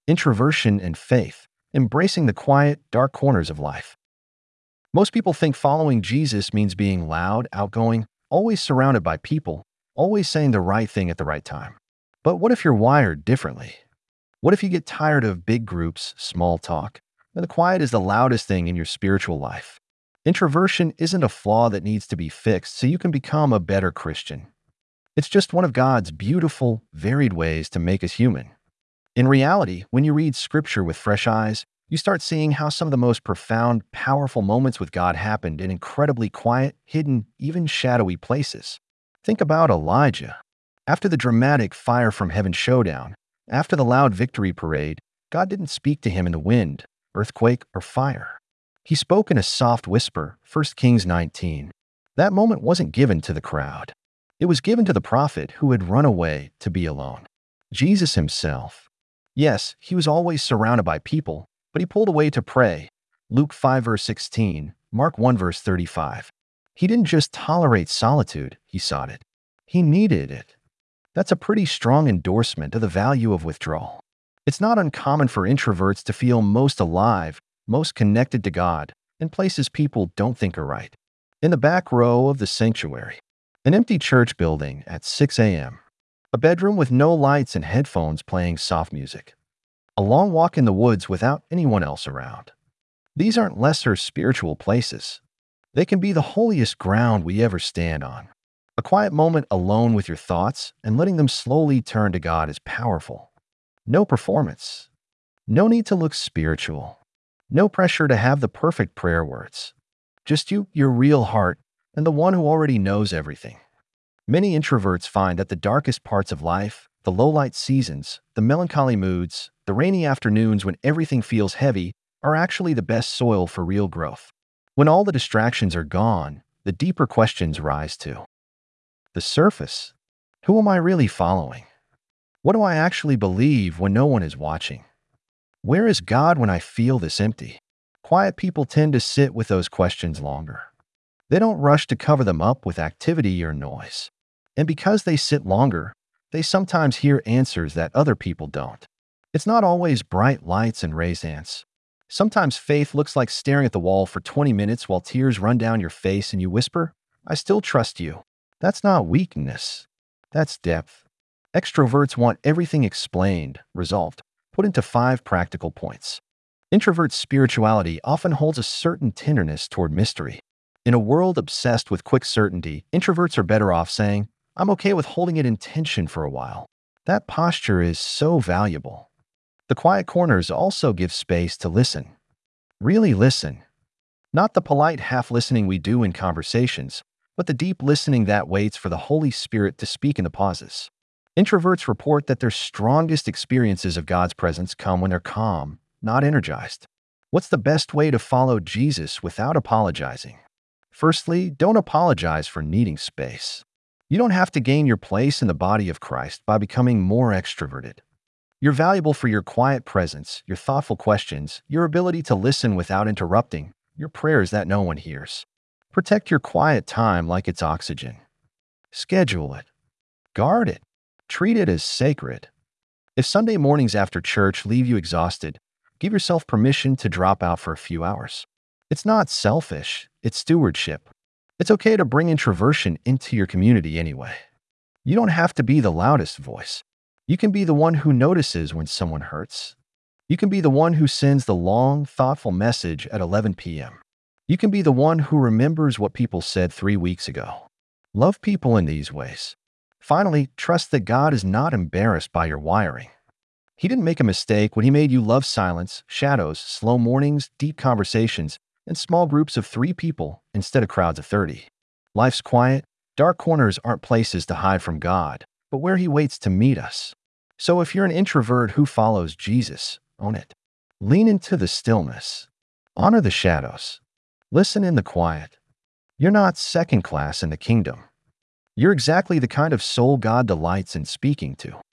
introversion and faith, embracing the quiet, dark corners of life. Most people think following Jesus means being loud, outgoing, always surrounded by people, always saying the right thing at the right time. But what if you're wired differently? What if you get tired of big groups, small talk, and the quiet is the loudest thing in your spiritual life? Introversion isn't a flaw that needs to be fixed so you can become a better Christian. It's just one of God's beautiful, varied ways to make us human. In reality, when you read Scripture with fresh eyes, you start seeing how some of the most profound, powerful moments with God happened in incredibly quiet, hidden, even shadowy places. Think about Elijah. After the dramatic fire from heaven showdown, after the loud victory parade, God didn't speak to him in the wind, earthquake, or fire. He spoke in a soft whisper, 1 Kings 19. That moment wasn't given to the crowd. It was given to the prophet who had run away to be alone. Jesus himself. Yes, he was always surrounded by people, but he pulled away to pray. Luke 5 verse 16, Mark 1 verse 35. He didn't just tolerate solitude, he sought it. He needed it. That's a pretty strong endorsement of the value of withdrawal. It's not uncommon for introverts to feel most alive, most connected to God, in places people don't think are right. In the back row of the sanctuary, an empty church building at 6 a.m., a bedroom with no lights and headphones playing soft music, a long walk in the woods without anyone else around. These aren't lesser spiritual places. They can be the holiest ground we ever stand on. A quiet moment alone with your thoughts and letting them slowly turn to God is powerful. No performance. No need to look spiritual. No pressure to have the perfect prayer words. Just you, your real heart, and the one who already knows everything. Many introverts find that the darkest parts of life, the low-light seasons, the melancholy moods, the rainy afternoons when everything feels heavy, are actually the best soil for real growth. When all the distractions are gone, the deeper questions rise too. The surface. Who am I really following? What do I actually believe when no one is watching? Where is God when I feel this empty? Quiet people tend to sit with those questions longer. They don't rush to cover them up with activity or noise. And because they sit longer, they sometimes hear answers that other people don't. It's not always bright lights and raised hands. Sometimes faith looks like staring at the wall for 20 minutes while tears run down your face and you whisper, "I still trust you." That's not weakness. That's depth. Extroverts want everything explained, resolved, put into 5 practical points. Introverts' spirituality often holds a certain tenderness toward mystery. In a world obsessed with quick certainty, introverts are better off saying, "I'm okay with holding it in tension for a while." That posture is so valuable. The quiet corners also give space to listen. Really listen. Not the polite half-listening we do in conversations, but the deep listening that waits for the Holy Spirit to speak in the pauses. Introverts report that their strongest experiences of God's presence come when they're calm, not energized. What's the best way to follow Jesus without apologizing? Firstly, don't apologize for needing space. You don't have to gain your place in the body of Christ by becoming more extroverted. You're valuable for your quiet presence, your thoughtful questions, your ability to listen without interrupting, your prayers that no one hears. Protect your quiet time like it's oxygen. Schedule it. Guard it. Treat it as sacred. If Sunday mornings after church leave you exhausted, give yourself permission to drop out for a few hours. It's not selfish, it's stewardship. It's okay to bring introversion into your community anyway. You don't have to be the loudest voice. You can be the one who notices when someone hurts. You can be the one who sends the long, thoughtful message at 11 p.m. You can be the one who remembers what people said 3 weeks ago. Love people in these ways. Finally, trust that God is not embarrassed by your wiring. He didn't make a mistake when he made you love silence, shadows, slow mornings, deep conversations, and small groups of 3 people instead of crowds of 30. Life's quiet, dark corners aren't places to hide from God, but where he waits to meet us. So if you're an introvert who follows Jesus, own it. Lean into the stillness. Honor the shadows. Listen in the quiet. You're not second class in the kingdom. You're exactly the kind of soul God delights in speaking to.